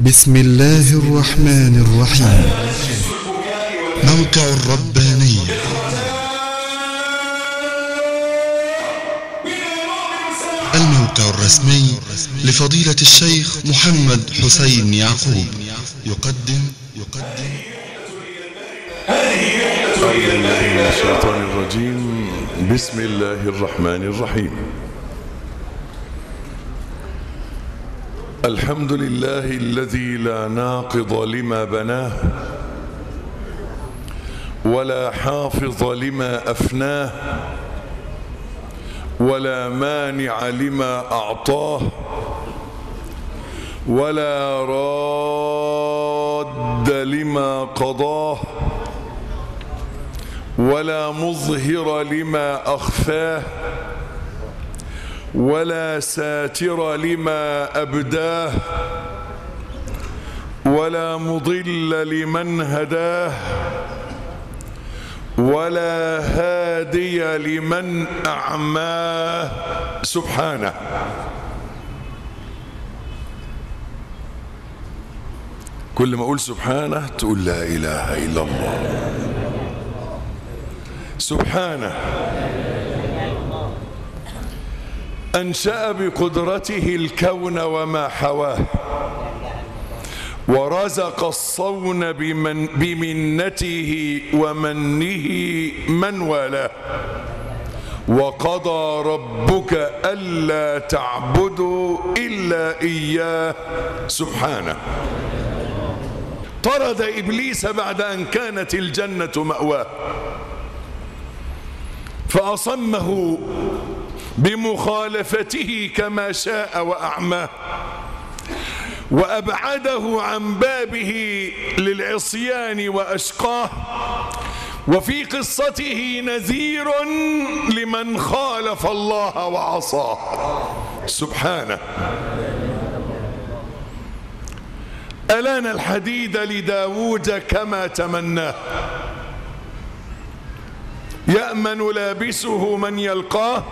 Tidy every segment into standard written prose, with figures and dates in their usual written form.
بسم الله الرحمن الرحيم. موقع الربانية. الموقع الرسمي لفضيلة الشيخ محمد حسين يعقوب يقدم أعوذ بالله من الشيطان الرجيم. بسم الله الرحمن الرحيم. الحمد لله الذي لا ناقض لما بناه ولا حافظ لما أفناه ولا مانع لما أعطاه ولا راد لما قضاه ولا مظهر لما أخفاه ولا ساتر لما أبداه ولا مضل لمن هداه ولا هادي لمن أعماه سبحانه. كل ما أقول سبحانه تقول لا إله إلا الله. سبحانه أنشأ بقدرته الكون وما حواه ورزق الصون بمنته ومنه من والاه وقضى ربك ألا تعبدوا إلا إياه سبحانه. طرد إبليس بعد أن كانت الجنة مأواه فأصمه بمخالفته كما شاء وأعماه وأبعده عن بابه للعصيان وأشقاه. وفي قصته نذير لمن خالف الله وعصاه سبحانه. ألان الحديد لداود كما تمناه يأمن لابسه من يلقاه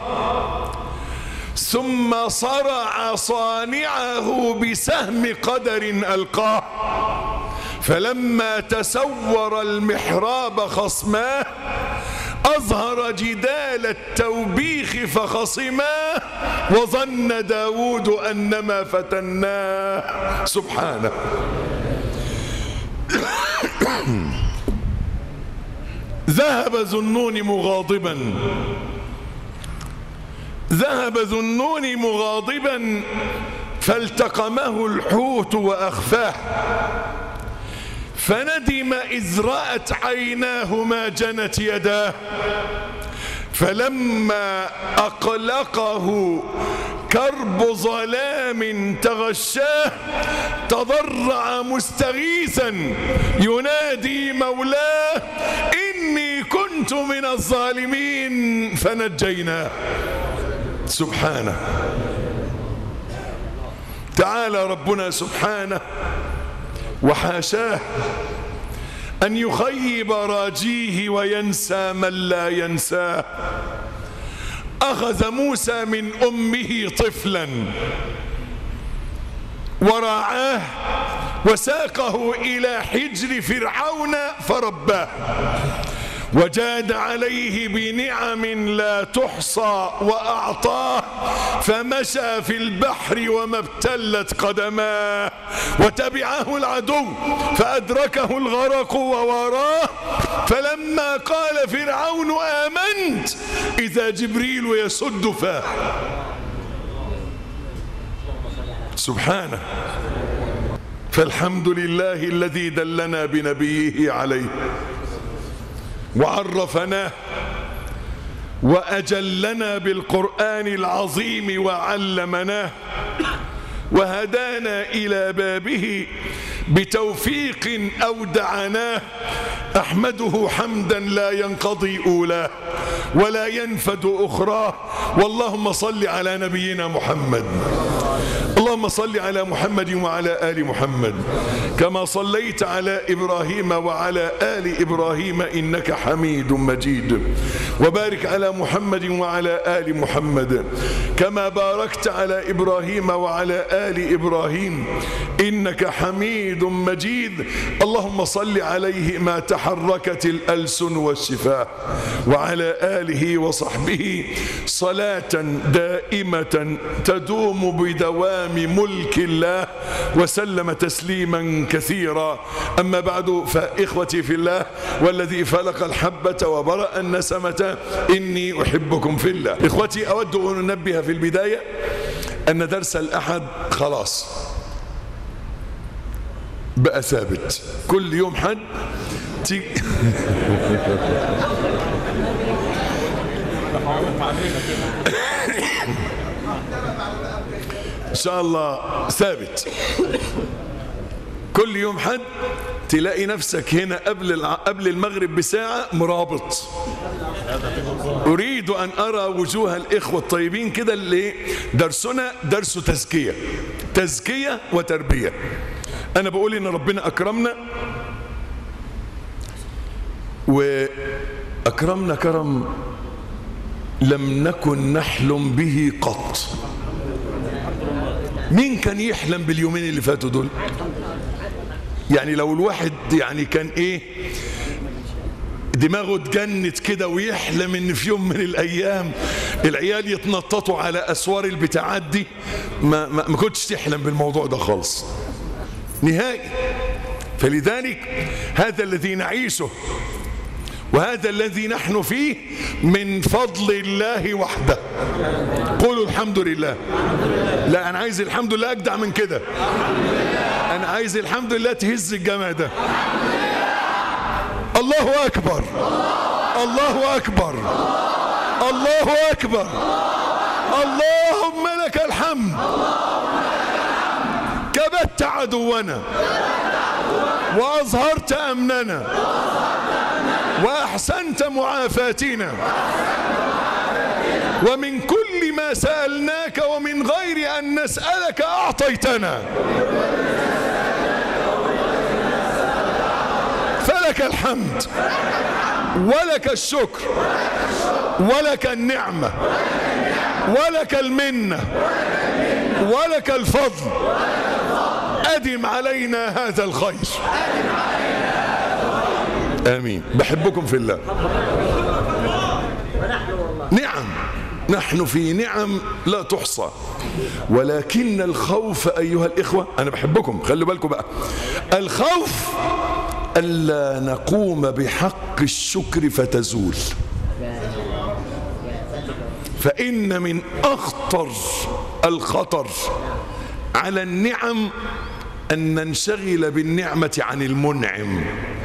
ثم صرع صانعه بسهم قدر ألقاه فلما تسور المحراب خصماه أظهر جدال التوبيخ فخصماه وظن داود أنما فتناه سبحانه. ذهب ذو النون مغاضبا فالتقمه الحوت وأخفاه فندم إذ رأت عيناه ما جنت يداه فلما أقلقه كرب ظلام تغشاه تضرع مستغيثا ينادي مولاه إني كنت من الظالمين فنجيناه سبحانه. تعالى ربنا سبحانه وحاشاه أن يخيب راجيه وينسى من لا ينساه. أخذ موسى من أمه طفلا ورعاه وساقه إلى حجر فرعون فرباه وجاد عليه بنعم لا تحصى وأعطاه فمشى في البحر وما ابتلت قدماه وتبعه العدو فأدركه الغرق ووراه فلما قال فرعون آمنت إذا جبريل يسد فاه سبحانه. فالحمد لله الذي دلنا بنبيه عليه وعرفناه وأجلنا بالقرآن العظيم وعلمناه وهدانا إلى بابه بتوفيق أودعناه. أحمده حمدا لا ينقضي أولاه ولا ينفد أخراه. واللهم صل على نبينا محمد. اللهم صل على محمد وعلى آل محمد كما صليت على إبراهيم وعلى آل إبراهيم إنك حميد مجيد. وبارك على محمد وعلى آل محمد كما باركت على إبراهيم وعلى آل إبراهيم إنك حميد مجيد. اللهم صل عليه ما تحركت الألسن والشفاه وعلى آله وصحبه صلاة دائمة تدوم بدوام ملك الله وسلم تسليما كثيرا. أما بعد، فإخوتي في الله والذي فلق الحبة وبرأ النسمة إني أحبكم في الله. إخوتي، أود أن أنبه في البداية أن درس الأحد خلاص بقى ثابت، كل يوم حد إن شاء الله ثابت. كل يوم حد تلاقي نفسك هنا قبل المغرب بساعة مرابط. أريد أن أرى وجوه الإخوة الطيبين كده اللي درسنا درس تزكية وتربية. أنا بقول إن ربنا أكرمنا، وأكرمنا كرم لم نكن نحلم به قط. مين كان يحلم باليومين اللي فاتوا دول؟ يعني لو الواحد يعني كان دماغه اتجنت كده ويحلم ان في يوم من الايام العيال يتنططوا على اسوار البتاعات دي، ما كنتش تحلم بالموضوع ده خالص نهائي. فلذلك هذا الذي نعيشه وهذا الذي نحن فيه من فضل الله وحده. قولوا الحمد لله. لا، أنا عايز الحمد لله أجدع من كده. أنا عايز الحمد لله تهز الجامع ده. الله أكبر، الله أكبر، الله أكبر. اللهم لك الحمد. كبت عدونا وأظهرت أمننا وأحسنت معافاتنا، ومن كل ما سألناك ومن غير أن نسألك أعطيتنا، فلك الحمد ولك الشكر ولك النعمة ولك المنة ولك الفضل. أدم علينا هذا الخير. آمين. بحبكم في الله. نعم، نحن في نعم لا تحصى، ولكن الخوف أيها الإخوة، أنا بحبكم خلوا بالكم بقى، الخوف ألا نقوم بحق الشكر فتزول. فإن من أخطر الخطر على النعم أن ننشغل بالنعمة عن المنعم.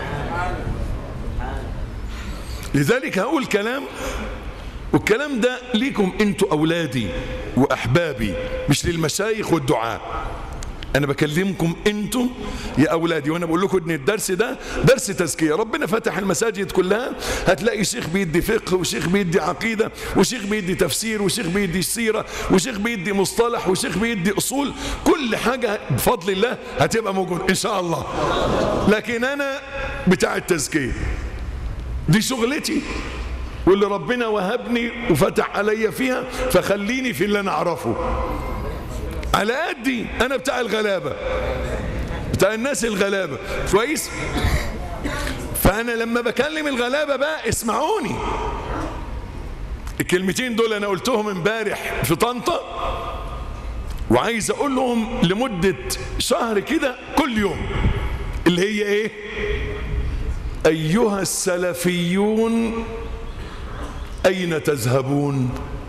لذلك هقول كلام، والكلام ده ليكم انتوا أولادي وأحبابي، مش للمشايخ والدعاء. أنا بكلمكم انتوا يا أولادي، وأنا بقول لكم إن الدرس ده درس تزكية. ربنا فتح المساجد كلها، هتلاقي شيخ بيدي فقه، وشيخ بيدي عقيدة، وشيخ بيدي تفسير، وشيخ بيدي سيرة، وشيخ بيدي مصطلح، وشيخ بيدي أصول. كل حاجة بفضل الله هتبقى موجودة إن شاء الله. لكن أنا بتاع التزكية، دي شغلتي، واللي ربنا وهبني وفتح عليا فيها، فخليني في اللي أنا أعرفه على قدي. أنا بتاع الغلابة، بتاع الناس الغلابة، كويس؟ فأنا لما بكلم الغلابة بقى اسمعوني. الكلمتين دول أنا قلتهم امبارح في طنطا، وعايز أقول لهم لمدة شهر كده كل يوم، اللي هي إيه؟ أيها السلفيون أين تذهبون؟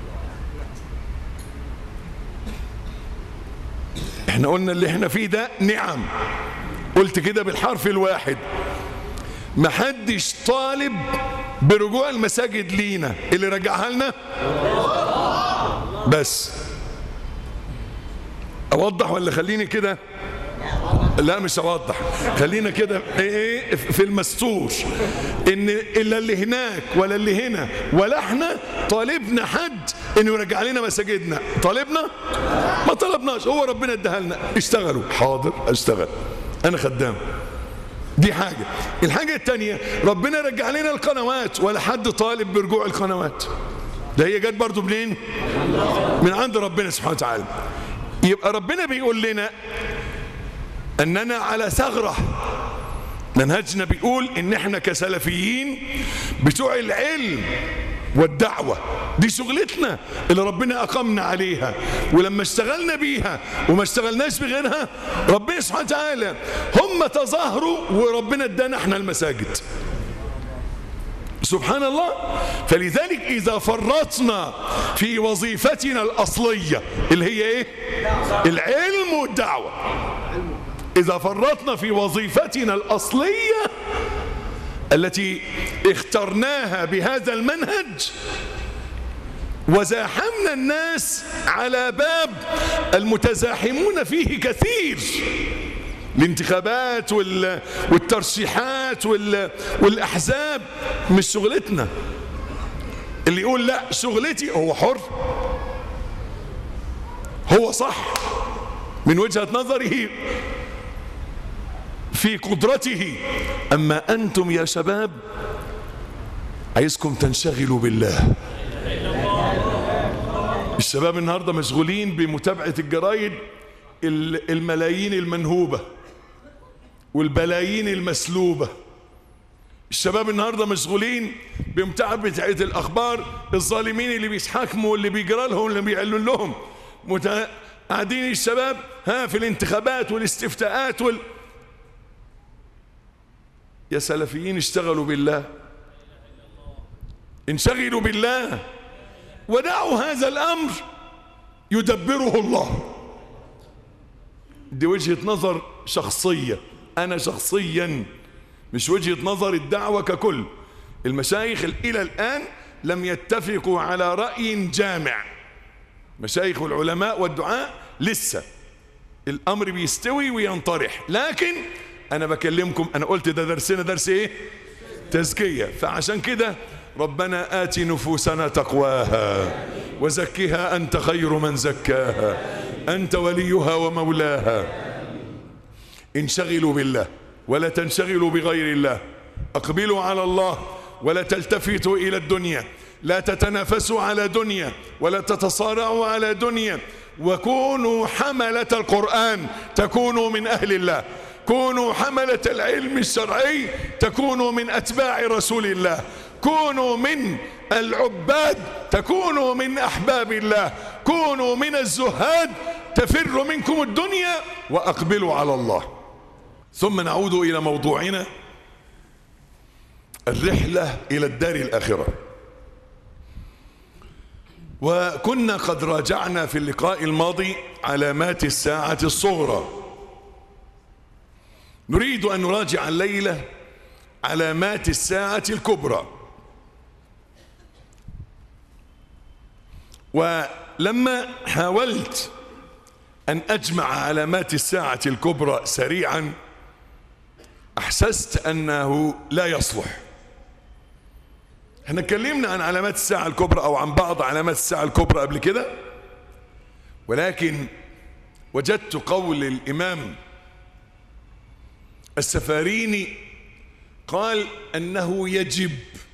احنا قلنا اللي احنا فيه ده نعم، قلت كده بالحرف الواحد. محدش طالب برجوع المساجد لينا، اللي رجعها لنا بس. اوضح ولا خليني كده؟ لا مش اوضح، خلينا كده ايه في المستور، ان الا اللي هناك ولا اللي هنا ولا احنا طالبنا حد انه يرجع لنا مساجدنا. طالبنا؟ ما طلبناش، هو ربنا اداها لنا. اشتغلوا، حاضر اشتغل، انا خدام. دي حاجة. الحاجة التانية، ربنا رجع لنا القنوات، ولا حد طالب برجوع القنوات، ده هي جت برضو منين؟ من عند ربنا سبحانه وتعالى. يبقى ربنا بيقول لنا أننا على ثغرة. منهجنا بيقول إن احنا كسلفيين بتوع العلم والدعوة، دي شغلتنا اللي ربنا أقامنا عليها، ولما اشتغلنا بيها وما اشتغلناش بغيرها ربنا سبحانه وتعالى هم تظاهروا وربنا ادانا احنا المساجد. سبحان الله. فلذلك إذا فرطنا في وظيفتنا الأصلية اللي هي إيه؟ العلم والدعوة. إذا فرطنا في وظيفتنا الأصلية التي اخترناها بهذا المنهج وزاحمنا الناس على باب المتزاحمون فيه كثير، الانتخابات والترشيحات والأحزاب مش شغلتنا. اللي يقول لا شغلتي هو حر، هو صح من وجهة نظره في قدرته. أما أنتم يا شباب عايزكم تنشغلوا بالله. الشباب النهاردة مشغولين بمتابعة الجرايد، الملايين المنهوبة والبلايين المسلوبة. الشباب النهاردة مشغولين بمتابعة الأخبار، الظالمين اللي بيتحاكموا واللي بيجرى لهم واللي بيعلن لهم. قاعدين الشباب في الانتخابات والاستفتاءات يا سلفيين اشتغلوا بالله، انشغلوا بالله ودعوا هذا الأمر يدبره الله. دي وجهة نظر شخصية، أنا شخصيا، مش وجهة نظر الدعوة ككل. المشايخ إلى الآن لم يتفقوا على رأي جامع، مشايخ والعلماء والدعاء لسه الأمر بيستوي وينطرح. لكن أنا بكلمكم، أنا قلت ده درسنا درس إيه؟ تزكية. فعشان كده ربنا آت نفوسنا تقواها وزكها أنت خير من زكاها أنت وليها ومولاها. انشغلوا بالله ولا تنشغلوا بغير الله، أقبلوا على الله ولا تلتفتوا إلى الدنيا، لا تتنافسوا على دنيا ولا تتصارعوا على دنيا، وكونوا حملة القرآن تكونوا من أهل الله، كونوا حملة العلم الشرعي تكونوا من أتباع رسول الله، كونوا من العباد تكونوا من أحباب الله، كونوا من الزهاد تفر منكم الدنيا وأقبلوا على الله. ثم نعود إلى موضوعنا، الرحلة إلى الدار الآخرة. وكنا قد راجعنا في اللقاء الماضي علامات الساعة الصغرى. نريد أن نراجع الليلة علامات الساعة الكبرى. ولما حاولت أن أجمع علامات الساعة الكبرى سريعا أحسست أنه لا يصلح. احنا اتكلمنا عن علامات الساعة الكبرى أو عن بعض علامات الساعة الكبرى قبل كده، ولكن وجدت قول الإمام السفاريني قال أنه يجب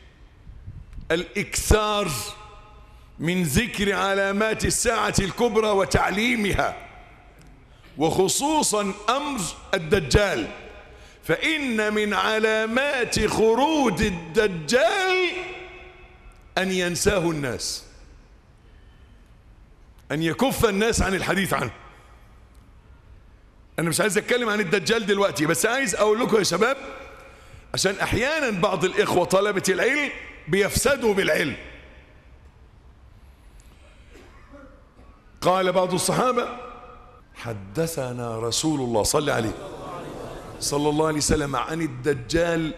الإكثار من ذكر علامات الساعة الكبرى وتعليمها، وخصوصا أمر الدجال، فإن من علامات خروج الدجال أن ينساه الناس، أن يكف الناس عن الحديث عنه. أنا مش عايز أتكلم عن الدجال دلوقتي، بس عايز أقول لكم يا شباب، عشان أحيانا بعض الإخوة طلبة العلم بيفسدوا بالعلم. قال بعض الصحابة: حدثنا رسول الله صلى الله عليه وسلم عن الدجال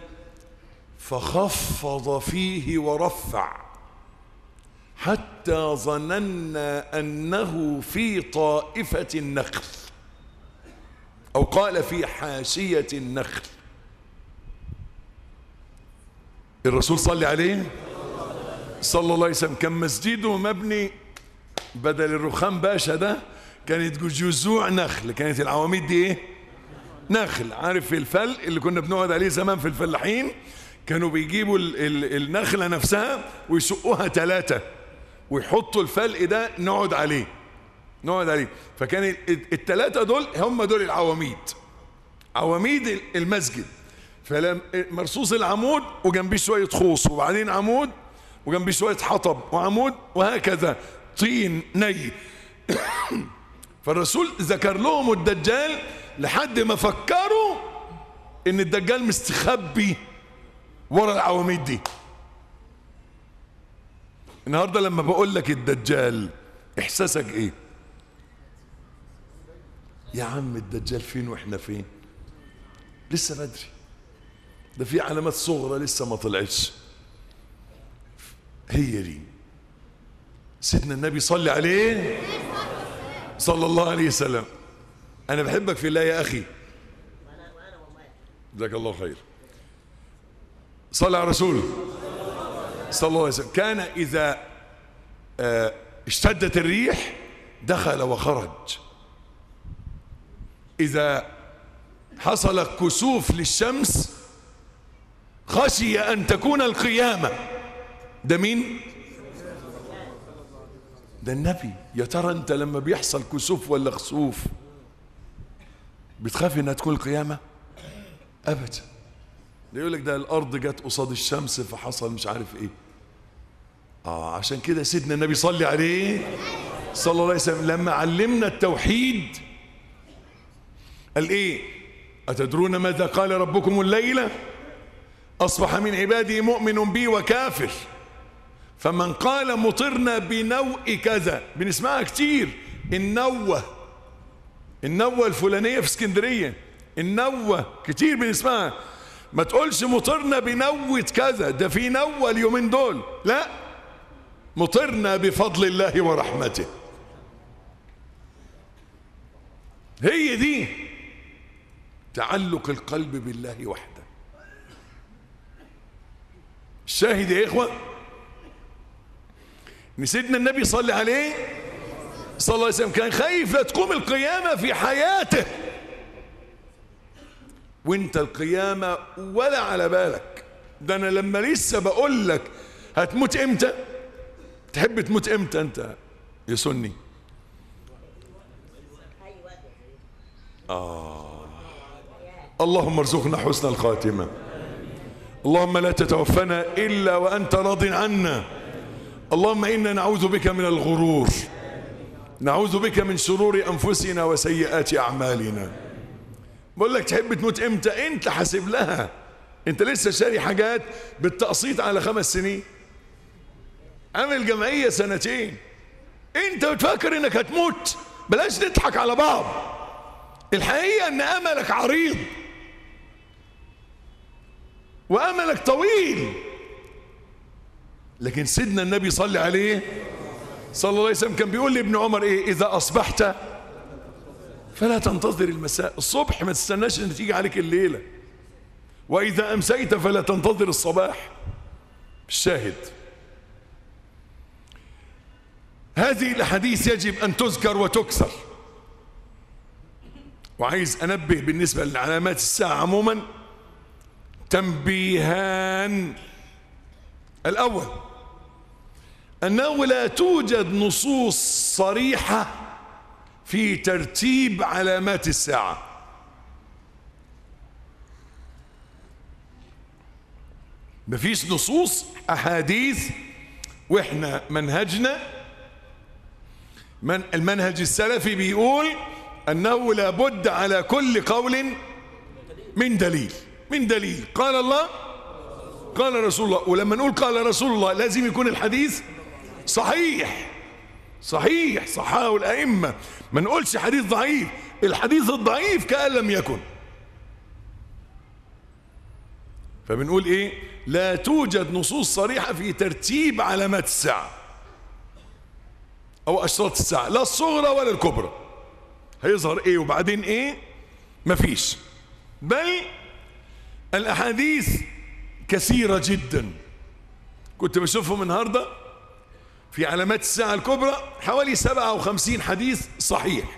فخفض فيه ورفع حتى ظننا أنه في طائفة النخل، أو قال في حاشية النخل. الرسول صلى الله عليه وسلم كان مسجده مبني بدل الرخام باشا ده كانت جذوع نخل، كانت العواميد دي ايه؟ نخل. عارف الفلق اللي كنا بنقعد عليه زمان في الفلاحين؟ كانوا بيجيبوا النخلة نفسها ويشقوها 3 ويحطوا الفلق ده نقعد عليه. فكان ال3 دول هم دول العواميد، عواميد المسجد. فلما مرصوص العمود وجنبيه شوية خوص، وبعدين عمود وجنبيه شوية حطب وعمود، وهكذا طين ني. فالرسول ذكر لهم الدجال لحد ما فكروا ان الدجال مستخبي ورا العواميد دي. النهارده لما بقول لك الدجال احساسك ايه؟ يا عم الدجال فين واحنا فين؟ لسه بدري، ده في علامات صغرى لسه ما طلعتش. هي دي سيدنا النبي صلى عليه صلى الله عليه وسلم. انا بحبك في الله يا اخي، جزاك الله خير. صلى على رسول صلى الله عليه وسلم. كان اذا اشتدت الريح دخل وخرج، اذا حصل كسوف للشمس خشي ان تكون القيامة. ده مين؟ ده النبي. يا ترى انت لما بيحصل كسوف ولا خسوف بتخاف انها تكون القيامة؟ ابدا. ده يقول لك ده الارض جت قصاد الشمس فحصل مش عارف ايه. عشان كده سيدنا النبي صلى عليه صلى الله عليه وسلم لما علمنا التوحيد قال ايه؟ أتدرون ماذا قال ربكم الليلة؟ أصبح من عبادي مؤمن بي وكافر، فمن قال مطرنا بنوء كذا. بنسمعها كتير، النوة الفلانية في اسكندرية، النوة كتير بنسمعها. ما تقولش مطرنا بنوة كذا، ده في نوة اليومين دول، لا، مطرنا بفضل الله ورحمته. هي دي تعلق القلب بالله وحده. الشاهد يا إخوة ان سيدنا النبي صلى عليه صلى الله عليه وسلم كان خايف لا تقوم القيامة في حياته، وانت القيامة ولا على بالك. ده انا لما لسه بقول لك هتموت امتى، تحب تموت امتى انت يا سني؟ اللهم ارزقنا حسن الخاتمة. اللهم لا تتوفنا إلا وأنت راض عنا. اللهم إنا نعوذ بك من الغرور، نعوذ بك من شرور أنفسنا وسيئات أعمالنا. بقول لك تحب تموت امتى؟ انت حاسب لها. انت لسه شاري حاجات بالتقسيط على 5 سنين، عامل جمعية 2 انت بتفكر انك هتموت. بلاش نضحك على بعض، الحقيقة ان املك عريض واملك طويل. لكن سيدنا النبي صلى عليه صلى الله عليه وسلم كان بيقول لابن عمر ايه؟ اذا اصبحت فلا تنتظر المساء. الصبح ما تستناش ان تيجي عليك الليلة، واذا امسيت فلا تنتظر الصباح. الشاهد هذه الاحاديث يجب ان تذكر وتكثر. وعايز انبه بالنسبة لعلامات الساعة عموما تنبيهان. الاول انه لا توجد نصوص صريحة في ترتيب علامات الساعة. مفيش نصوص، احاديث. واحنا منهجنا المنهج السلفي بيقول انه لا بد على كل قول من دليل قال الله قال رسول الله. ولما نقول قال رسول الله لازم يكون الحديث صحيح صححه الأئمة. ما نقولش حديث ضعيف، الحديث الضعيف كأن لم يكن. فبنقول ايه؟ لا توجد نصوص صريحة في ترتيب علامات الساعة او اشراط الساعة، لا الصغرى ولا الكبرى. هيظهر ايه وبعدين ايه؟ مفيش. بل الاحاديث كثيرة جدا. كنت بشوفهم النهاردة في علامات الساعة الكبرى حوالي 57 حديث صحيح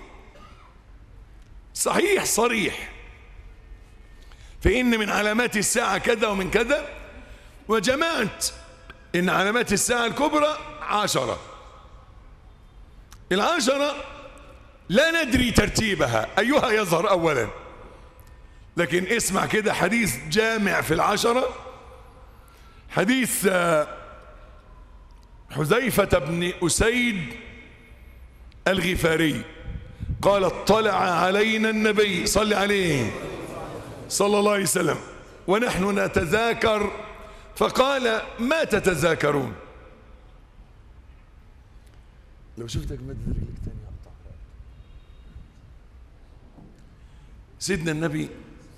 صريح، فإن من علامات الساعة كذا ومن كذا، وجمعت إن علامات الساعة الكبرى 10. ال10 لا ندري ترتيبها أيها يظهر أولا، لكن اسمع كده حديث جامع في 10. حديث حذيفة بن أسيد الغفاري قال اطلع علينا النبي صلى عليه صلى الله عليه وسلم ونحن نتذاكر فقال ما تتذاكرون. لو شفتك مد رجلك تاني اقطع. سيدنا النبي،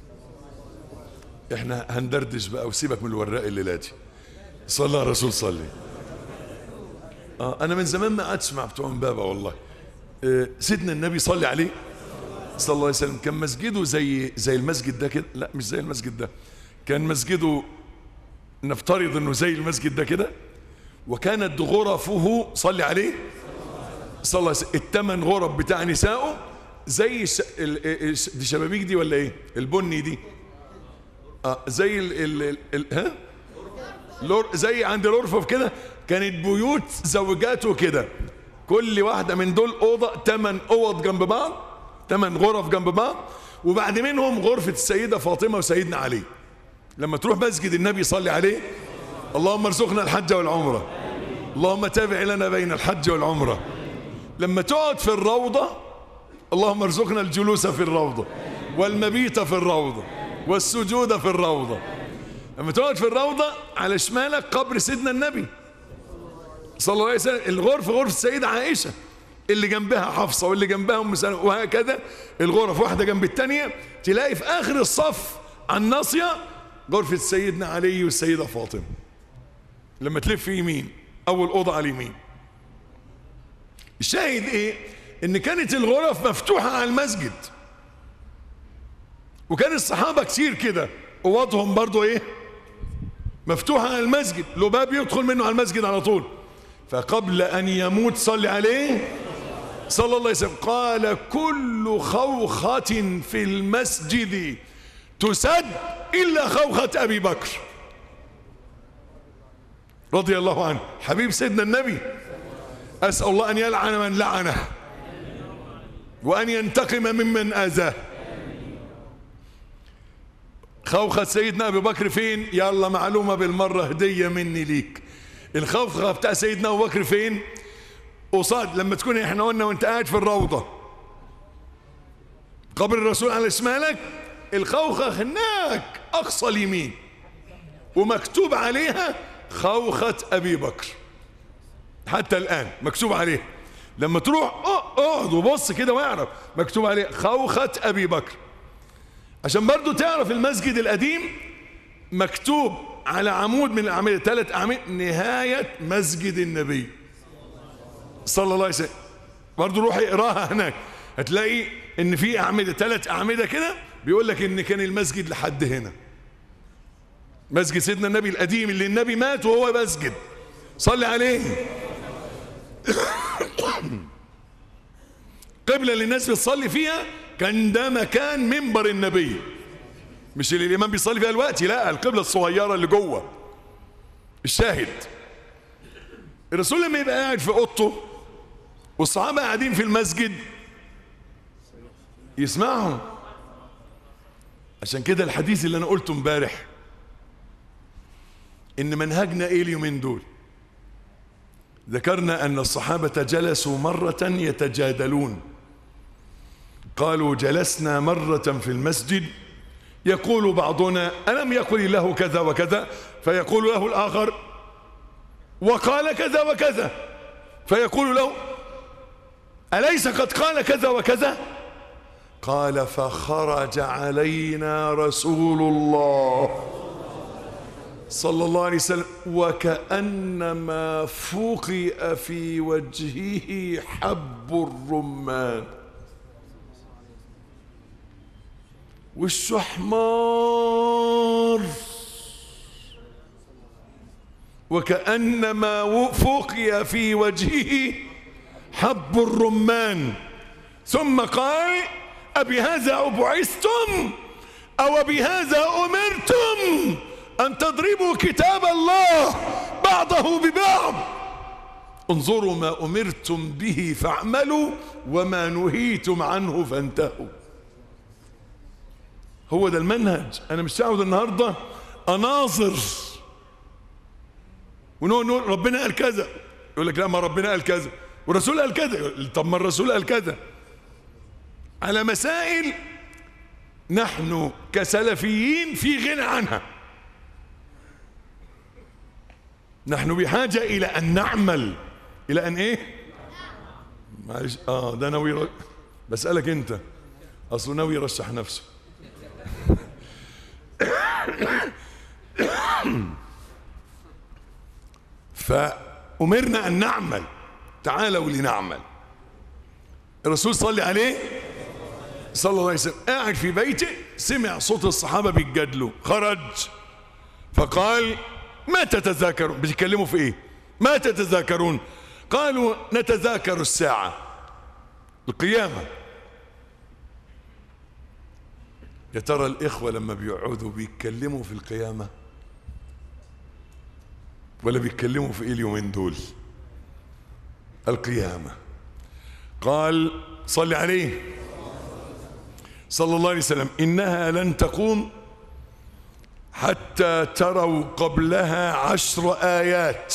احنا هندردش بقى وسيبك من الوراق الليله دي. صلى على الرسول صلي. انا من زمان ما قعدتش مع بتوع امبابه والله. سيدنا النبي صلى عليه صلى الله عليه وسلم كان مسجده زي المسجد ده كده. لا مش زي المسجد ده، كان مسجده نفترض انه زي المسجد ده كده، وكانت غرفه صلى عليه صلى الله عليه وسلم 8 غرف بتاع نسائه زي دي شبابيك دي ولا ايه البني دي، زي زي عند الغرفه كده. كانت بيوت زوجاته كده، كل واحده من دول اوضه، 8 اوض جنب بعض، 8 غرف جنب بعض، وبعد منهم غرفه السيده فاطمه وسيدنا علي. لما تروح مسجد النبي صلي عليه اللهم ارزقنا الحج والعمره، اللهم تابع لنا بين الحج والعمره. لما تقعد في الروضه اللهم ارزقنا الجلوس في الروضه والمبيت في الروضه والسجود في الروضه. لما تقعد في الروضه على شمالك قبر سيدنا النبي صلى الله عليه وسلم، الغرفه غرفه السيده عائشه، اللي جنبها حفصه واللي جنبها ام سلمة، وهكذا الغرف واحده جنب الثانيه. تلاقي في اخر الصف على الناصيه غرفه سيدنا علي والسيده فاطمه. لما تلف يمين اول اوضه على اليمين. الشاهد ايه؟ ان كانت الغرف مفتوحه على المسجد، وكان الصحابه كتير كده اوضهم برضو ايه مفتوحه على المسجد، له باب يدخل منه على المسجد على طول. فقبل ان يموت صلى عليه صلى الله عليه وسلم قال كل خوخة في المسجد تسد الا خوخة ابي بكر رضي الله عنه، حبيب سيدنا النبي. اسال الله ان يلعن من لعنه وان ينتقم ممن اذاه. خوخة سيدنا ابي بكر فين؟ يلا معلومه بالمره هديه مني ليك. الخوخة بتاع سيدنا ابو بكر فين؟ قصاد لما تكون احنا قلنا وانت قاعد في الروضه قبر الرسول على شمالك، الخوخة هناك اقصى اليمين ومكتوب عليها خوخة ابي بكر، حتى الان مكتوب عليها. لما تروح اقعد وبص كده واعرف مكتوب عليه خوخة ابي بكر، عشان برضو تعرف المسجد القديم مكتوب على عمود من الاعمده 3 اعمده نهايه مسجد النبي صلى الله عليه وسلم. برضو روح اقراها هناك هتلاقي ان في اعمده 3 اعمده كده بيقول لك ان كان المسجد لحد هنا. مسجد سيدنا النبي القديم اللي النبي مات وهو مسجد صلي عليه. قبلة اللي الناس بتصلي فيها كان ده مكان منبر النبي، مش اللي الامام بيصلي فيها دلوقتي، لا القبلة الصغيرة اللي جوه. الشاهد الرسول لما يبقى قاعد في اوضته والصحابة قاعدين في المسجد يسمعهم. عشان كده الحديث اللي انا قلته امبارح ان منهجنا ايه اليومين دول، ذكرنا ان الصحابة جلسوا مرة يتجادلون، قالوا جلسنا مرة في المسجد يقول بعضنا ألم يقل الله كذا وكذا، فيقول له الآخر وقال كذا وكذا، فيقول له أليس قد قال كذا وكذا؟ قال فخرج علينا رسول الله صلى الله عليه وسلم وكأنما فقئ في وجهه حب الرمان، وشه حمار وكأنما فوقي في وجهه حب الرمان، ثم قال: أبهذا بعثتم أو بهذا أمرتم أن تضربوا كتاب الله بعضه ببعض؟ انظروا ما أمرتم به فاعملوا وما نهيتم عنه فانتهوا. هو ده المنهج. أنا مش هقعد النهاردة أناظر ونقول ربنا قال كذا، يقول لك لا ما ربنا قال كذا والرسول قال كذا. طب ما الرسول قال كذا على مسائل نحن كسلفيين في غنى عنها. نحن بحاجة إلى أن نعمل، إلى أن إيه؟ معلش ده ناوي بسألك أنت، أصله ناوي يرشح نفسه. فأمرنا أن نعمل، تعالوا لنعمل. الرسول صلى عليه صلى الله عليه وسلم قاعد في بيته، سمع صوت الصحابة بيتجادلوا، خرج فقال: ما تتذاكرون؟ بيتكلموا في ايه؟ ما تتذاكرون؟ قالوا: نتذاكر الساعة، القيامة. يا ترى الإخوة لما بيقعدوا بيتكلموا في القيامة ولا بيتكلموا في ايه اليومين دول؟ القيامة. قال صلى عليه صلى الله عليه وسلم: إنها لن تقوم حتى تروا قبلها 10 آيات.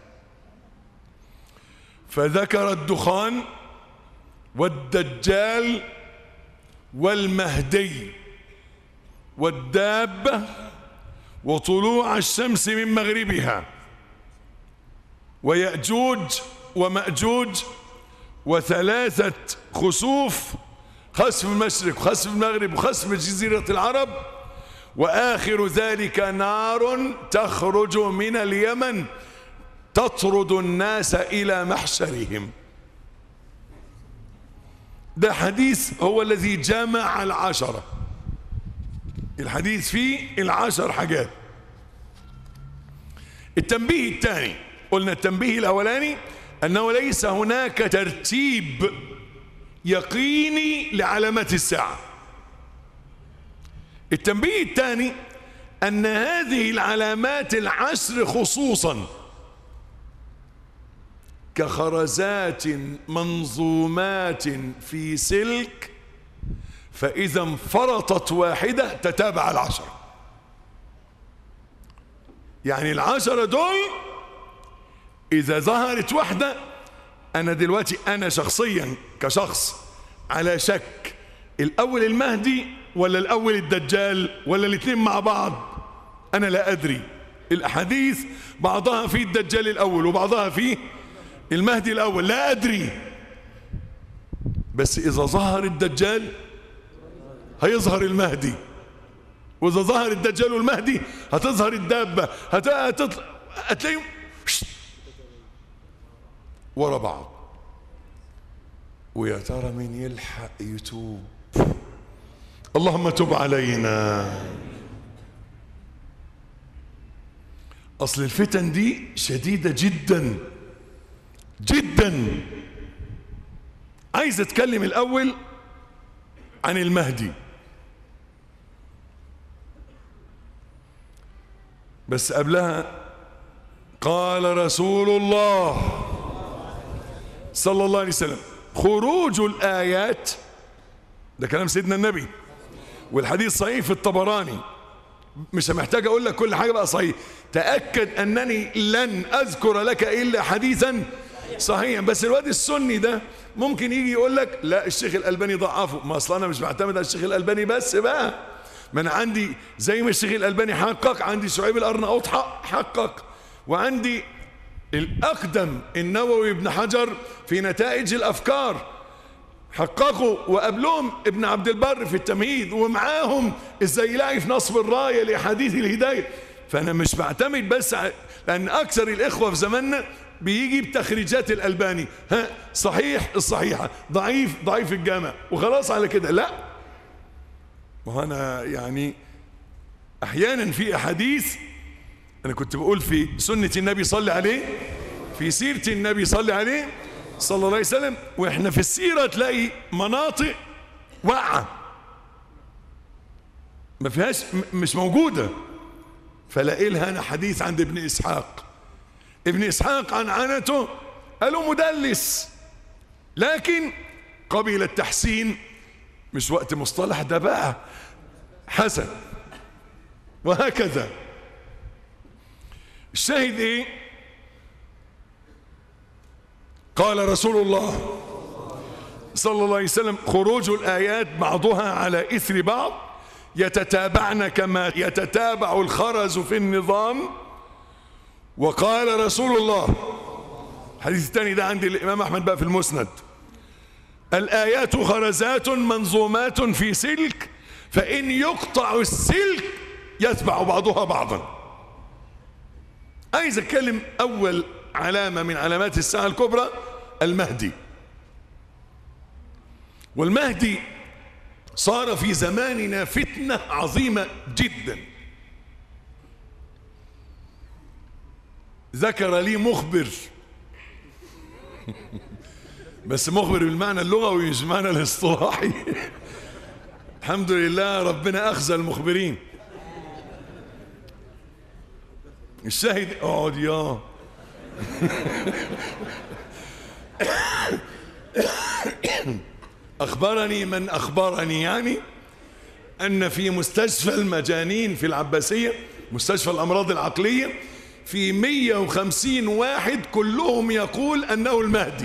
فذكر الدخان والدجال والمهدي والدابة وطلوع الشمس من مغربها ويأجوج ومأجوج و3 خسوف، خسف المشرق وخسف المغرب وخسف جزيرة العرب، وآخر ذلك نار تخرج من اليمن تطرد الناس إلى محشرهم. ده حديث هو الذي جمع 10. الحديث فيه 10 حاجات. التنبيه الثاني، قلنا التنبيه الأولاني أنه ليس هناك ترتيب يقيني لعلامات الساعة. التنبيه الثاني أن هذه العلامات 10 خصوصا كخرزات منظومات في سلك، فإذا انفرطت واحدة تتابع 10. يعني 10 دول إذا ظهرت واحدة، أنا دلوقتي أنا شخصيا كشخص على شك، الأول المهدي ولا الأول الدجال ولا الاثنين مع بعض؟ أنا لا أدري. الأحاديث بعضها في الدجال الأول وبعضها في المهدي الأول، لا أدري. بس إذا ظهر الدجال هيظهر المهدي، وإذا ظهر الدجال والمهدي هتظهر الدابة، هتلاقيهم ورا بعض. ويا ترى مين يلحق يتوب؟ اللهم تب علينا. أصل الفتن دي شديدة جدا جدا. عايز أتكلم الأول عن المهدي، بس قبلها قال رسول الله صلى الله عليه وسلم: خروج الآيات، ده كلام سيدنا النبي، والحديث صحيح في الطبراني، مش محتاج أقول لك كل حاجة بقى صحيح. تأكد أنني لن أذكر لك إلا حديثا صحيحا. بس الواد السني ده ممكن يجي يقول لك لا الشيخ الألباني ضعفه. ما أصلا أنا مش بعتمد على الشيخ الألباني بس بقى، ما أنا عندي زي ما الشيخ الألباني حقق، عندي شعيب الأرناؤوط حقق، وعندي الأقدم النووي ابن حجر في نتائج الأفكار حققوا، وقبلهم ابن عبد البر في التمهيد، ومعاهم الزيلعي في نصب الراية لحديث الهداية. فأنا مش بعتمد بس لأن أكثر الإخوة في زماننا بيجي بتخريجات الألباني، ها صحيح الصحيحة، ضعيف الجامع، وخلاص على كده. لا، وأنا يعني أحيانا في أحاديث أنا كنت بقول في سنة النبي صلى عليه، في سيرة النبي صلى عليه صلى الله عليه وسلم، وإحنا في السيرة تلاقي مناطق واقعة ما فيهاش، مش موجودة. فلاقي لها أنا حديث عند ابن إسحاق. ابن إسحاق عن عنته قالوا مدلس، لكن قبل التحسين، مش وقت مصطلح ده بقى، حسن، وهكذا. الشاهد ايه؟ قال رسول الله صلى الله عليه وسلم: خروج الآيات بعضها على إثر بعض يتتابعن كما يتتابع الخرز في النظام. وقال رسول الله، الحديث الثاني ده عند الإمام أحمد بقى في المسند: الآيات خرزات منظومات في سلك، فإن يقطع السلك يتبع بعضها بعضا. عايز أتكلم أول علامة من علامات الساعة الكبرى، المهدي. والمهدي صار في زماننا فتنة عظيمة جدا. ذكر لي مخبر بس مخبر بالمعنى اللغوي مش بالمعنى الاصطلاحي الحمد لله ربنا أخزى المخبرين. الشاهد اقعد يا أخبرني من أخبرني يعني أن في مستشفى المجانين في العباسية، مستشفى الأمراض العقلية، في 150 واحد كلهم يقول أنه المهدي،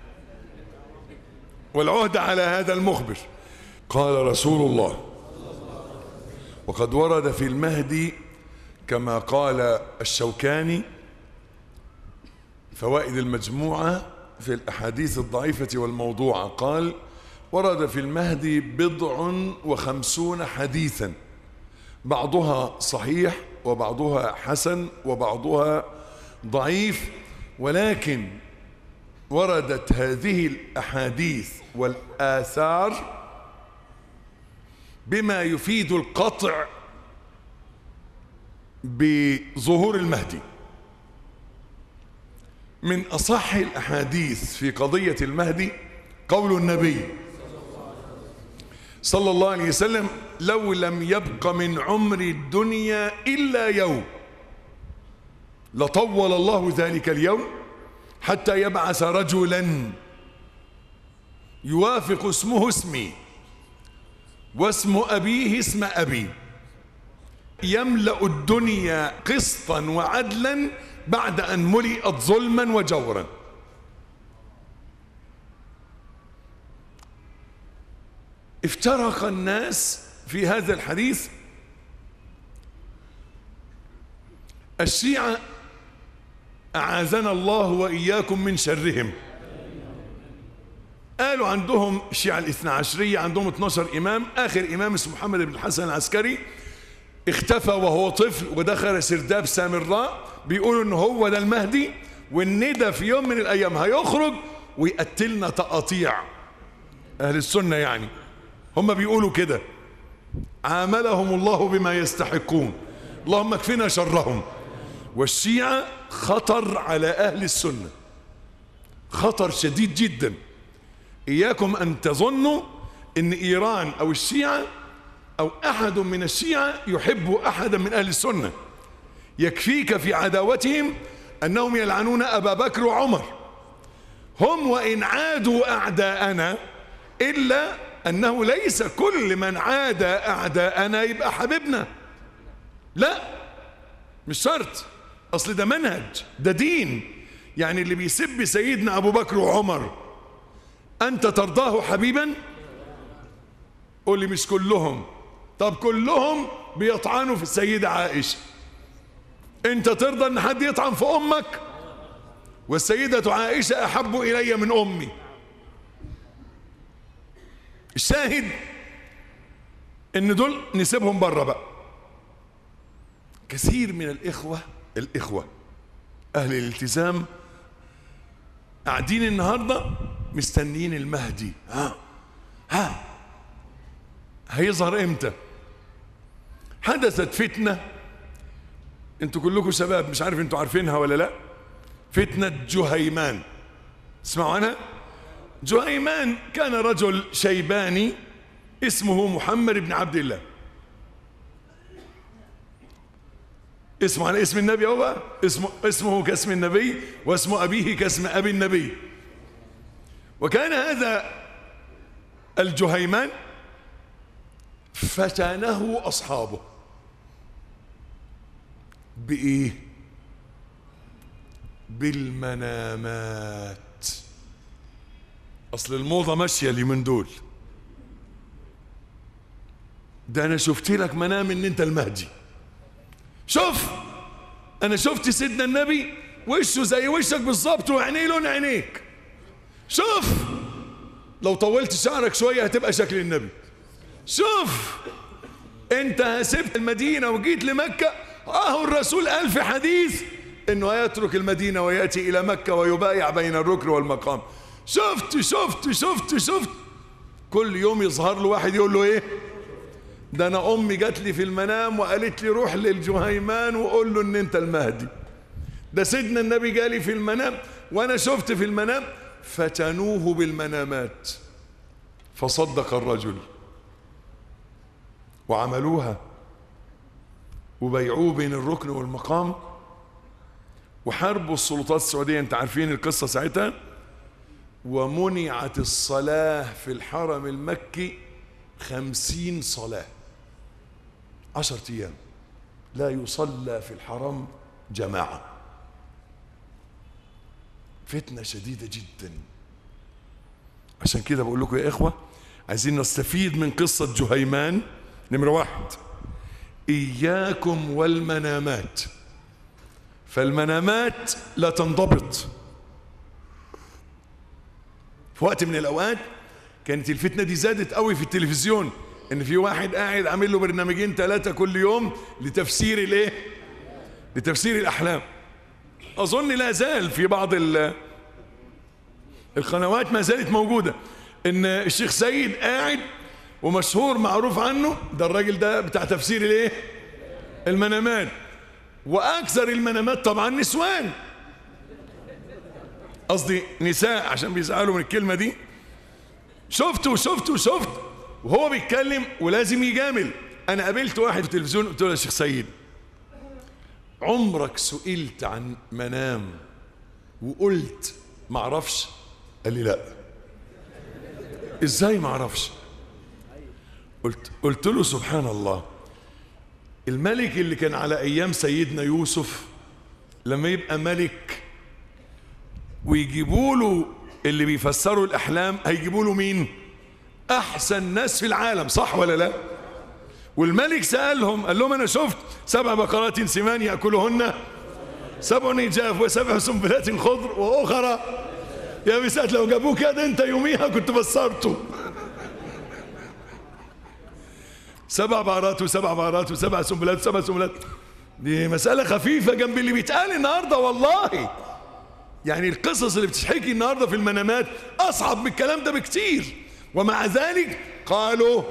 والعهد على هذا المخبر. قال رسول الله: وقد ورد في المهدي كما قال الشوكاني فوائد المجموعة في الأحاديث الضعيفة والموضوعة، قال: ورد في المهدي 50 حديثا، بعضها صحيح وبعضها حسن وبعضها ضعيف، ولكن وردت هذه الأحاديث والآثار بما يفيد القطع بظهور المهدي. من أصح الأحاديث في قضية المهدي قول النبي صلى الله عليه وسلم: لو لم يبق من عمر الدنيا إلا يوم لطول الله ذلك اليوم حتى يبعث رجلا يوافق اسمه اسمي واسم أبيه اسم أبي، يملأ الدنيا قسطا وعدلا بعد أن ملئت ظلما وجورا. افترق الناس في هذا الحديث. الشيعة أعاذنا الله وإياكم من شرهم، قالوا عندهم الشيعة الاثنى عشرية عندهم 12 إمام، آخر إمام اسمه محمد بن الحسن العسكري اختفى وهو طفل ودخل سرداب سامراء، بيقولوا إن هو ده المهدي، وإن ده في يوم من الأيام هيخرج ويقتلنا تقاطيع. أهل السنة يعني هم بيقولوا كده، عاملهم الله بما يستحقون، اللهم اكفنا شرهم. والشيعة خطر على أهل السنة، خطر شديد جدا. إياكم أن تظنوا أن إيران أو الشيعة أو أحد من الشيعة يحب أحدا من أهل السنة. يكفيك في عداوتهم أنهم يلعنون أبا بكر وعمر، هم وإن عادوا أعداءنا، إلا أنه ليس كل من عاد أعداءنا يبقى حبيبنا، لا مش شرط، أصل ده منهج، ده دين. يعني اللي بيسب سيدنا أبو بكر وعمر أنت ترضاه حبيبا؟ قول لي مش كلهم. طب كلهم بيطعنوا في السيدة عائشة، أنت ترضى أن حد يطعن في أمك؟ والسيدة عائشة أحب إلي من أمي. الشاهد ان دول نسيبهم بره بقى. كثير من الإخوة أهل الالتزام قاعدين النهاردة مستنيين المهدي. هيظهر امتى؟ حدثت فتنة انتوا كلكم شباب، مش عارف انتوا عارفينها ولا لا. فتنة جهيمان، اسمعوا عنها؟ جهيمان كان رجل شيباني اسمه محمد بن عبد الله، اسمه على اسم النبي، هو اسمه كاسم النبي، واسم أبيه كاسم أبي النبي. وكان هذا الجهيمان فتنه أصحابه بإيه؟ بالمنامات. أصل الموضة ماشية اليومين دول. ده أنا شفت لك منام إن أنت المهدي. شوف، أنا شفت سيدنا النبي وشه زي وشك بالظبط وعينيه لون عينيك. شوف، لو طولت شعرك شوية هتبقى شكل النبي. شوف، أنت سبت المدينة وجيت لمكة، الرسول قال في حديث إنه يترك المدينة ويأتي إلى مكة ويبايع بين الركن والمقام. شفت كل يوم يظهر له واحد يقول له إيه؟ ده أنا أمي جات لي في المنام وقالت لي روح للجهيمان وقول له إن أنت المهدي. ده سيدنا النبي جالي في المنام وأنا شفت في المنام. فتنوه بالمنامات فصدق الرجل وعملوها وبيعوه بين الركن والمقام وحاربوا السلطات السعودية. انت عارفين القصة ساعتها. ومنعت الصلاة في الحرم المكي 50 صلاة، 10 أيام لا يصلى في الحرم جماعة. فتنة شديدة جدا. عشان كده بقول لكم يا إخوة، عايزين نستفيد من قصة جهيمان. نمرة 1، إياكم والمنامات، فالمنامات لا تنضبط. في وقت من الأوقات كانت الفتنة دي زادت قوي في التلفزيون، إن في واحد قاعد عامل له برنامجين 3 كل يوم لتفسير الإيه؟ لتفسير الأحلام. أظن لا زال في بعض القنوات ما زالت موجودة، إن الشيخ سيد قاعد ومشهور معروف عنه، ده الراجل ده بتاع تفسير الإيه؟ المنامات. وأكثر المنامات طبعا نسوان، قصدي نساء عشان بيزعلوا من الكلمة دي. شفت وهو بيتكلم ولازم يجامل. أنا قابلت واحد في التلفزيون قلت له يا شيخ سيد، عمرك سئلت عن منام وقلت معرفش؟ قال لي لا. ازاي معرفش؟ قلت له سبحان الله، الملك اللي كان على ايام سيدنا يوسف لما يبقى ملك ويجيبوا له اللي بيفسروا الاحلام، هيجيبوا له مين؟ احسن ناس في العالم، صح ولا لا؟ والملك سألهم قال لهم انا شفت 7 بقرات سمان يأكلهن 7 عجاف و7 سنبلات خضر واخرى يابسات. لو جابوه كده انت يوميها كنت بصرته. 7 بقرات و7 بقرات و7 سنبلات و7 سنبلات، دي مسألة خفيفة جنب اللي بيتقال النهارده والله. يعني القصص اللي بتحكي النهارده في المنامات أصعب من الكلام ده بكتير. ومع ذلك قالوا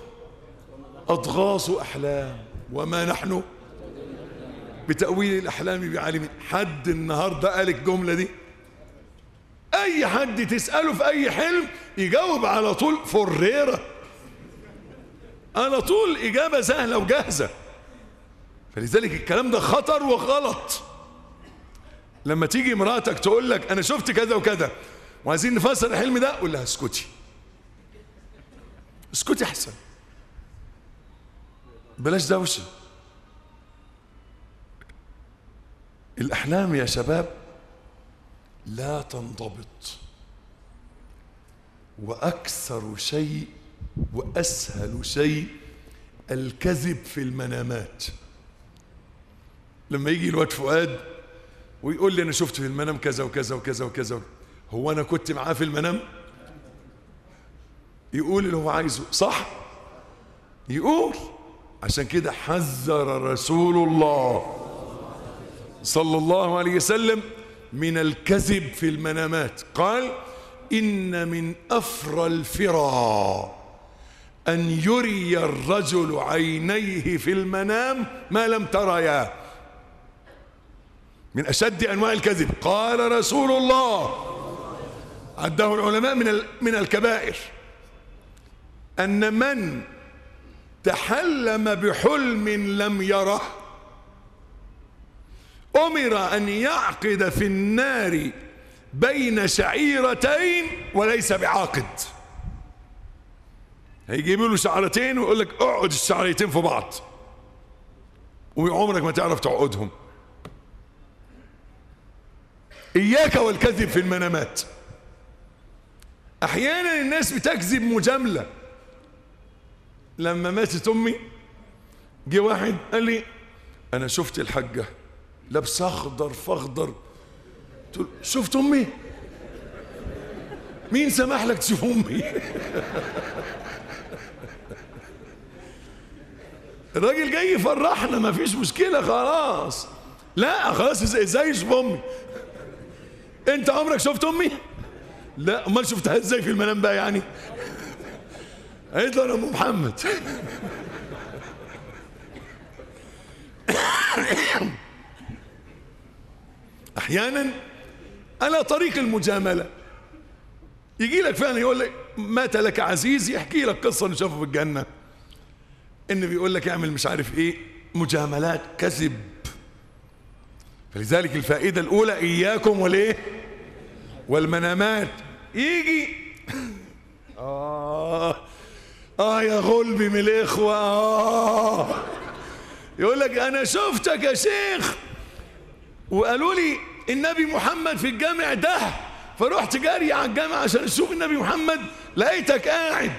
أضغاث أحلام وما نحن بتأويل الأحلام بعالمين. حد النهارده قال الجملة دي؟ أي حد تسأله في أي حلم يجاوب على طول فريرة، على طول إجابة سهلة وجاهزة. فلذلك الكلام ده خطر وغلط. لما تيجي مراتك تقول لك أنا شفت كذا وكذا وعايزين نفسر الحلم ده، قول لها اسكتي، اسكتي أحسن، بلاش دوشة. الأحلام يا شباب لا تنضبط، وأكثر شيء وأسهل شيء الكذب في المنامات. لما يجي الواد فؤاد ويقول لي أنا شفت في المنام كذا وكذا وكذا وكذا، هو أنا كنت معاه في المنام؟ يقول اللي هو عايزه، صح؟ يقول. عشان كده حذر رسول الله صلى الله عليه وسلم من الكذب في المنامات. قال إن من أفرى الفرى أن يري الرجل عينيه في المنام ما لم تريا. من أشد أنواع الكذب. قال رسول الله، عده العلماء من الكبائر، أن من تحلم بحلم لم يره أمر أن يعقد في النار بين شعيرتين وليس بعاقد. هيجيبوا له شعرتين ويقول لك اقعد الشعرتين في بعض، وعمرك ما تعرف تعقدهم. إياك والكذب في المنامات. أحيانا الناس بتكذب مجاملة. لما ماتت أمي جه واحد قال لي أنا شفت الحاجة لابسه أخضر فأخضر. شفت أمي؟ مين سمح لك تشوف أمي؟ الراجل جاي يفرحنا، ما فيش مشكلة خلاص. لا خلاص، ازاي يشوف أمي؟ أنت عمرك شفت أمي؟ لا. أمال شفتها ازاي في المنام بقى يعني؟ قالت له أنا أم محمد. أحيانا على طريق المجاملة يجي لك فعلا يقول لك مات لك عزيز، يحكي لك قصة انه شافه في الجنة، إن بيقول لك اعمل مش عارف إيه. مجاملات كذب. فلذلك الفائدة الأولى إياكم والإيه والمنامات. يجي يا غلبي من الإخوة، يقول لك أنا شفتك يا شيخ وقالوا لي النبي محمد في الجامع ده، فرحت جاري على الجامع عشان اشوف النبي محمد، لقيتك قاعد.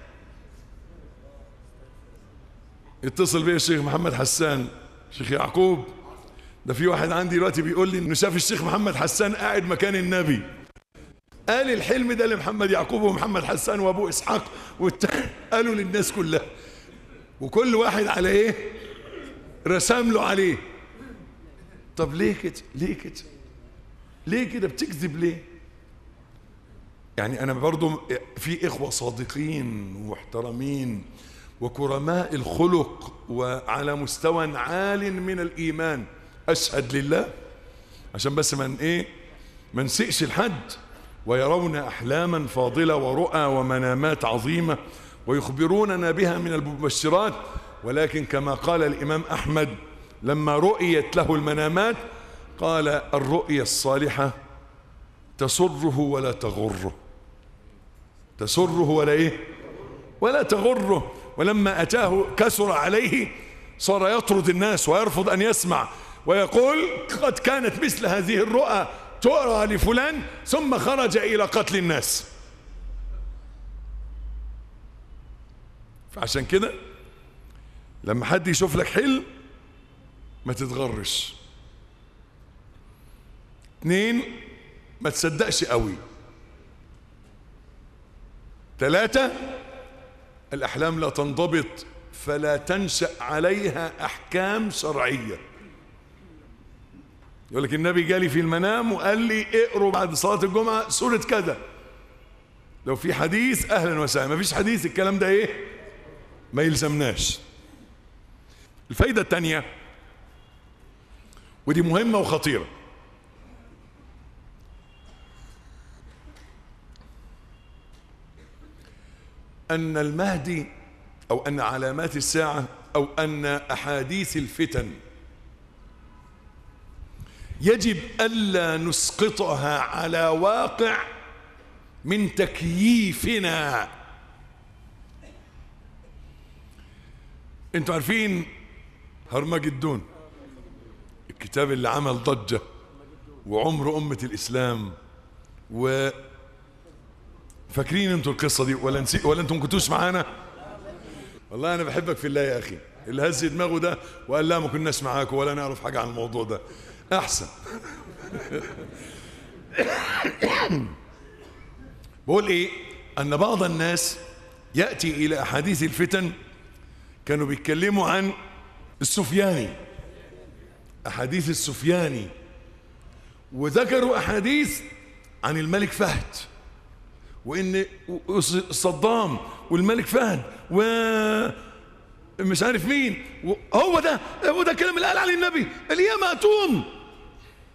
اتصل بي الشيخ محمد حسان، شيخ يعقوب، ده في واحد عندي دلوقتي بيقول لي انه شاف الشيخ محمد حسان قاعد مكان النبي. قال الحلم ده لمحمد يعقوب ومحمد حسان وابو اسحاق قالوا للناس كلها، وكل واحد على ايه رسم له عليه. طب ليه كده؟ ليه كده؟ ليه كده بتكذب ليه؟ يعني انا برضو في اخوة صادقين ومحترمين وكرماء الخلق وعلى مستوى عال من الايمان، اشهد لله عشان بس ما نسئش الحد، ويرون احلاما فاضلة ورؤى ومنامات عظيمة ويخبروننا بها من المبشرات. ولكن كما قال الامام احمد لما رؤيت له المنامات قال الرؤيا الصالحة تسره ولا تغره، تسره ولا تغره. ولما أتاه كسر عليه صار يطرد الناس ويرفض أن يسمع، ويقول قد كانت مثل هذه الرؤى تؤرى لفلان ثم خرج إلى قتل الناس. فعشان كده لما حد يشوف لك حلم ما تتغرش. 2 ما تصدقش قوي. 3 الأحلام لا تنضبط فلا تنشأ عليها أحكام شرعية. يقول لك النبي جالي في المنام وقال لي اقروا بعد صلاة الجمعة سورة كذا. لو في حديث أهلا وسهلا، ما فيش حديث الكلام ده ما يلزمناش. الفايدة الثانية ودي مهمة وخطيرة، أن المهدي أو أن علامات الساعة أو أن أحاديث الفتن يجب ألا نسقطها على واقع من تكييفنا. انتوا عارفين هرمجدون الكتاب اللي عمل ضجة وعمر أمة الإسلام، فاكرين انتوا القصة دي ولا انتوا كنتوش معانا؟ والله أنا بحبك في الله يا أخي. اللي هز دماغه ده وقال لا ما كناش معاكم ولا نعرف حاجة عن الموضوع ده أحسن. بقول أن بعض الناس يأتي إلى أحاديث الفتن، كانوا بيتكلموا عن السفياني، أحاديث السفياني، وذكروا أحاديث عن الملك فهد، وإن صدام والملك فهد ومش عارف مين، هو ده الكلام اللي قال عليه النبي القيامة هتقوم.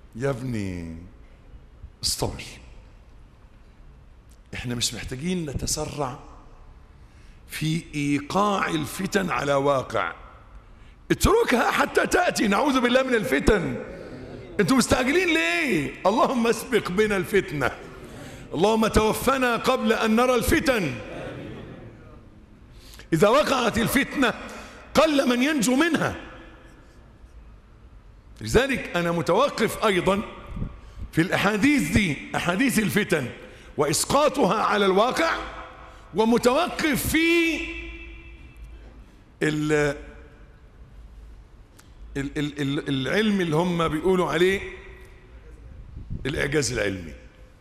يا ابني استمر. احنا مش محتاجين نتسرع في ايقاع الفتن على واقع، اتركها حتى تأتي. نعوذ بالله من الفتن. انتوا مستعجلين ليه؟ اللهم اسبق بنا الفتنة، اللهم توفنا قبل ان نرى الفتن. اذا وقعت الفتنة قل من ينجو منها. لذلك انا متوقف ايضا في الاحاديث دي، احاديث الفتن واسقاطها على الواقع، ومتوقف في العلم اللي هم بيقولوا عليه الاعجاز العلمي.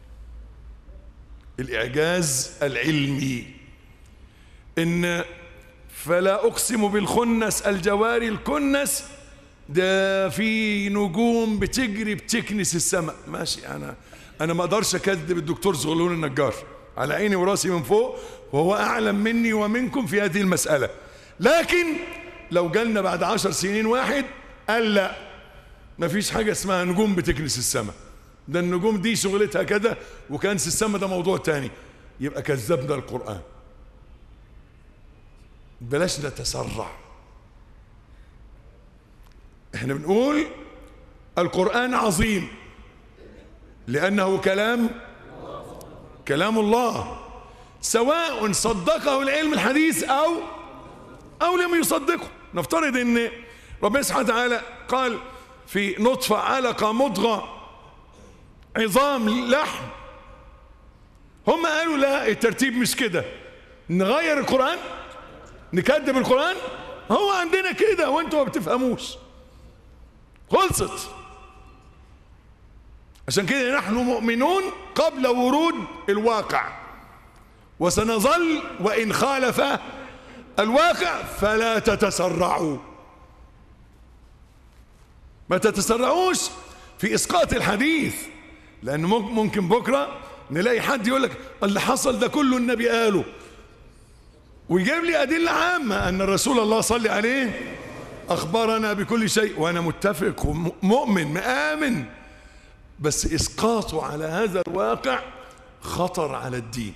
الاعجاز العلمي ان فلا اقسم بالخنس الجوار الكنس، ده في نجوم بتجري بتكنس السماء. ماشي، انا ما اقدرش اكذب الدكتور زغلول النجار، على عيني وراسي من فوق، وهو اعلم مني ومنكم في هذه المسألة. لكن لو جالنا بعد 10 سنين واحد قال لا ما فيش حاجة اسمها نجوم بتكنس السماء، ده النجوم دي شغلتها كده وكنس السماء ده موضوع تاني، يبقى كذبنا القرآن. بلاش نتسرع. احنا بنقول القرآن عظيم لأنه كلام الله، سواء صدقه العلم الحديث أو لم يصدقه. نفترض ان ربنا سبحانه وتعالى قال في نطفة علقة مضغة عظام لحم، هم قالوا لا الترتيب مش كده، نغير القرآن، نكذب القرآن. هو عندنا كده وانتوا ما بتفهموش، خلصت. عشان كده نحن مؤمنون قبل ورود الواقع، وسنظل وإن خالف الواقع. فلا تتسرعوا، ما تتسرعوش في إسقاط الحديث، لأن ممكن بكرة نلاقي حد يقول لك اللي حصل ده كله النبي قاله، ويجيب لي أدلة عامة أن الرسول الله صلى عليه أخبرنا بكل شيء، وأنا متفق ومؤمن مآمن، بس إسقاطه على هذا الواقع خطر على الدين.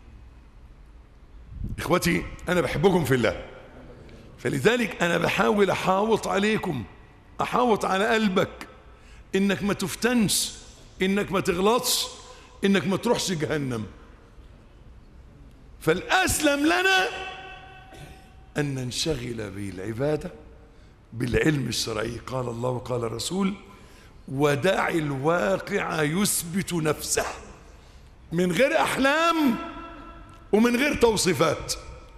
إخوتي أنا بحبكم في الله، فلذلك أنا بحاول أحاوط عليكم، أحاوط على قلبك إنك ما تفتنش، إنك ما تغلطش، إنك ما تروحش جهنم. فالأسلم لنا أن ننشغل بالعبادة بالعلم الشرعي، قال الله وقال الرسول، ودع الواقع يثبت نفسه، من غير أحلام ومن غير توصيفات.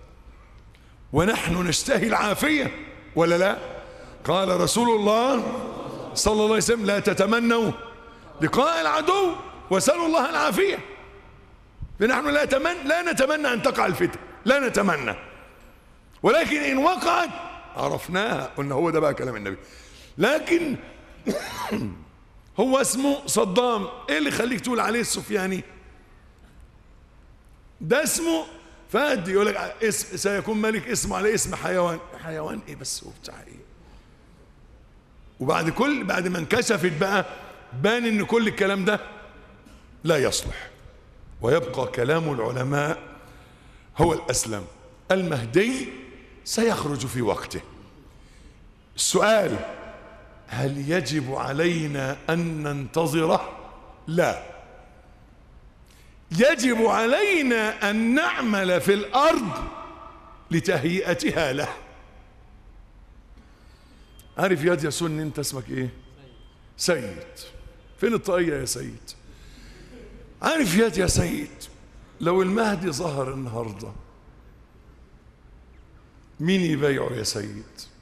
ونحن نشتهي العافية ولا لا؟ قال رسول الله صلى الله عليه وسلم لا تتمنوا لقاء العدو وسألوا الله العافية. فنحن لا نتمنى أن تقع الفتنة، لا نتمنى، ولكن إن وقعت عرفناها، قلنا هو ده بقى كلام النبي. لكن هو اسمه صدام، ايه اللي يخليك تقول عليه السفياني؟ ده اسمه فهد، يقول لك اسم سيكون ملك اسمه على اسم حيوان. حيوان ايه بس وبتاع ايه؟ بعد ما انكشفت بقى بان ان كل الكلام ده لا يصلح، ويبقى كلام العلماء هو الأسلم. المهدي سيخرج في وقته. السؤال: هل يجب علينا أن ننتظره؟ لا، يجب علينا أن نعمل في الأرض لتهيئتها له. عارف يا دي سني انت اسمك ايه؟ سيد. فين الطاقية يا سيد؟ عارف يا سيد، لو المهدي ظهر النهاردة مين يبايعه يا سيد؟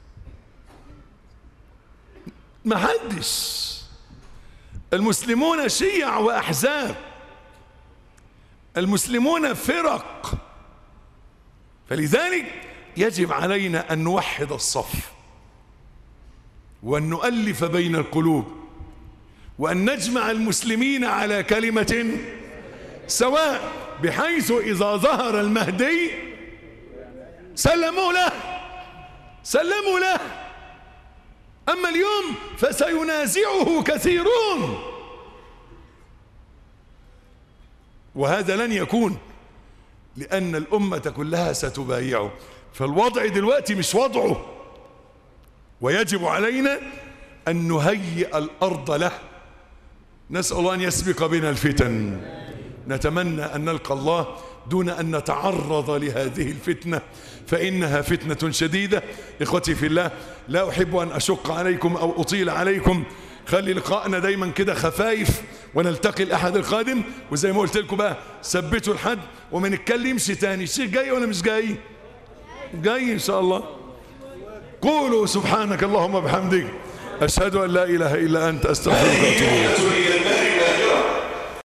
ما حدش. المسلمون شيع وأحزاب، المسلمون فرق. فلذلك يجب علينا أن نوحد الصف، وأن نؤلف بين القلوب، وأن نجمع المسلمين على كلمة سواء، بحيث إذا ظهر المهدي سلموا له، أما اليوم فسينازعه كثيرون، وهذا لن يكون، لأن الأمة كلها ستبايعه. فالوضع دلوقتي مش وضعه، ويجب علينا أن نهيئ الأرض له. نسأل الله أن يسبق بنا الفتن، نتمنى أن نلقى الله دون أن نتعرض لهذه الفتنة، فإنها فتنة شديدة. إخوتي في الله، لا أحب أن أشق عليكم أو أطيل عليكم، خلي لقاءنا دايما كده خفايف، ونلتقي الأحد القادم. وزي ما قلت لكم بقى، ثبتوا الحد وما نتكلمش تاني. الشيخ جاي ولا مش جاي؟ جاي إن شاء الله. قولوا سبحانك اللهم وبحمدك، أشهد أن لا إله إلا أنت، أستغفرك وأتوب إليك.